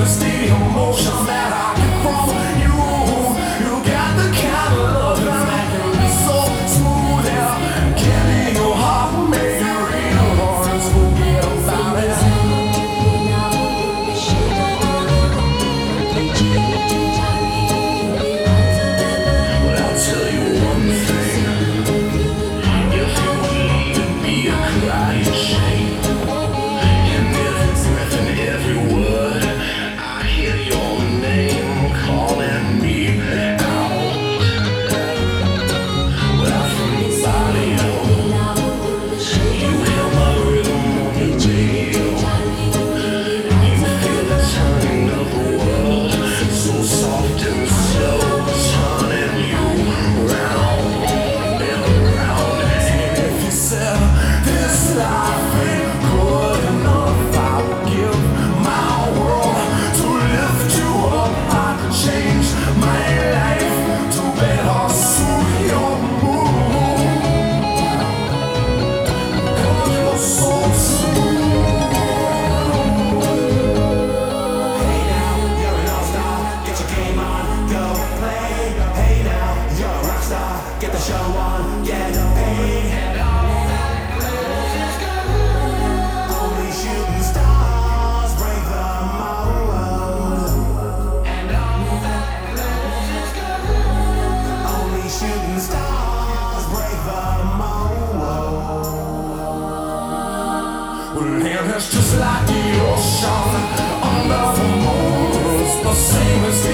is the emotion that I get from you. You got the kind of love that can be so smooth. Yeah, give me your heart, make it real, or else forget about it. Well, I'll tell you one thing. If you would leave me a crying shame, in every breath and every word, I hear your name calling me out. Well, from the body, you hear my rhythm on the radio. You feel the turning of the world, so soft and slow, turning you round and around. And if you said this life ain't good enough, I would give my world to lift you up. I'd change my life to better suit your mood. 'Cause you're so smooth. Hey now, you're an all-star. Get your game on, go play. Hey now, you're a rock star. Get the show on, get paid. Only shooting stars break the mold. Only shooting stars break the mold. Well, and it's just like the ocean under the moon. It's the same as